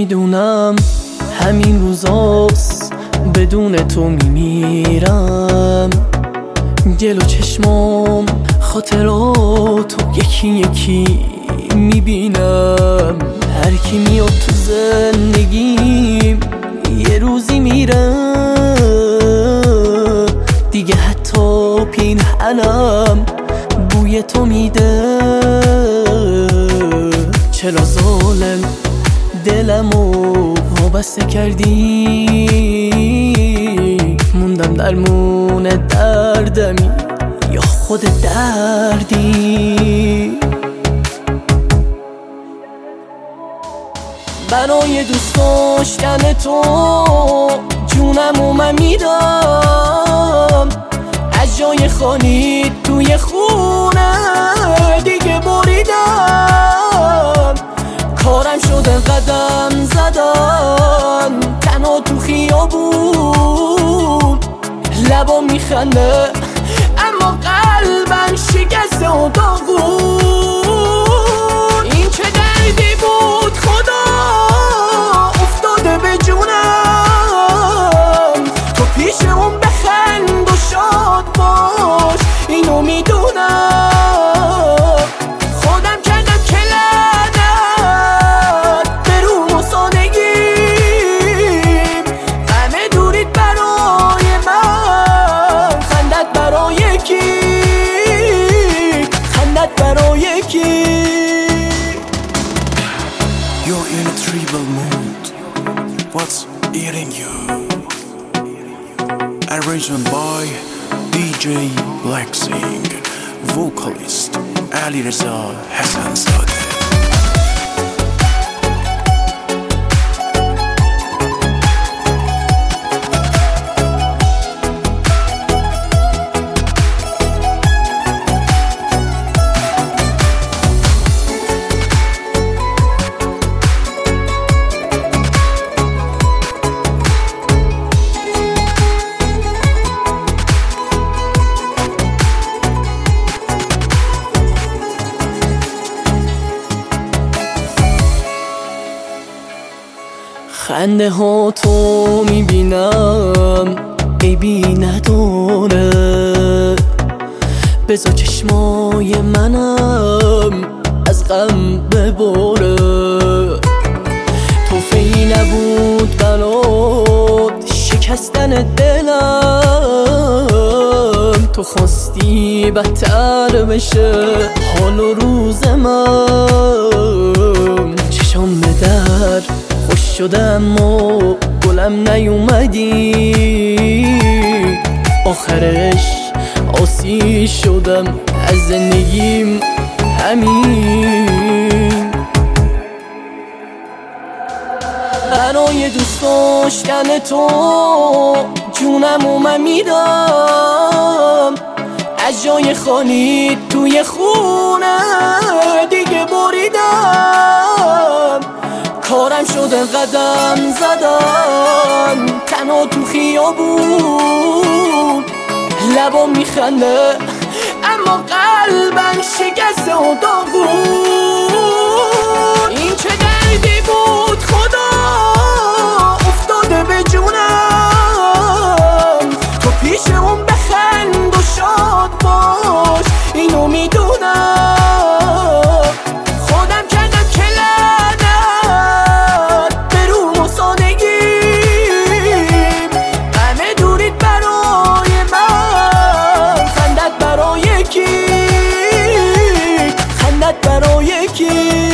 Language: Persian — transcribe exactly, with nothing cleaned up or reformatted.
میدونم همین روزاست بدون تو میمیرم. گل و چشمام خاطراتو یکی یکی میبینم. هر کی میاد تو زندگیم یه روزی میره دیگه، حتی پیرهنم بوی تو میده. چرا ظالم دلمو وابسته کردی؟ موندم درمون دردمی یا خود دردی؟ برای دوست داشتن تو جونمو من میدم. از جای خالی توی خونه دیگه بریدم. کارم شده قدم زدن تنها تو خیابون. لبا میخنده اما قلبم شکسته و داغون. این چه دردی بود خدا افتاده به جونم. تو پیش اون بخند و شاد باش اینو میدونم. خودم کردم که لعنت به روم و سادگیم. غم دوریت برای من، خندت برای کی؟ خندت برای کی؟ You're in a tribal mood. What's eating you? Arranged by D J Blacksing, vocalist Alireza Hasanzadeh. خنده ها تو میبینم عیبی نداره. بذار چشمای منم از غم بباره. توفیی نبود برات شکستن دلم. تو خواستی بدتر بشه حال و روز من. چشام به در خوش شدم و گلم نیومدی. آخرش آسی شدم از زندگیم همین. برای دوست داشتن تو جونمو من میدم. از جای خالی توی خونه دیگه بریدم. کارم شده قدم زدن تنها تو خیابون. لبا میخنده اما قلبم شکسته و داغون. این چه دردی بود خدا افتاده به جونم. تو پیش اون بخند و شاد باش اینو میدونم. خودم کردم که لعنت به روم و سادگیم. غم دوریت برای من، خندت برای کی؟ خندت برای کی؟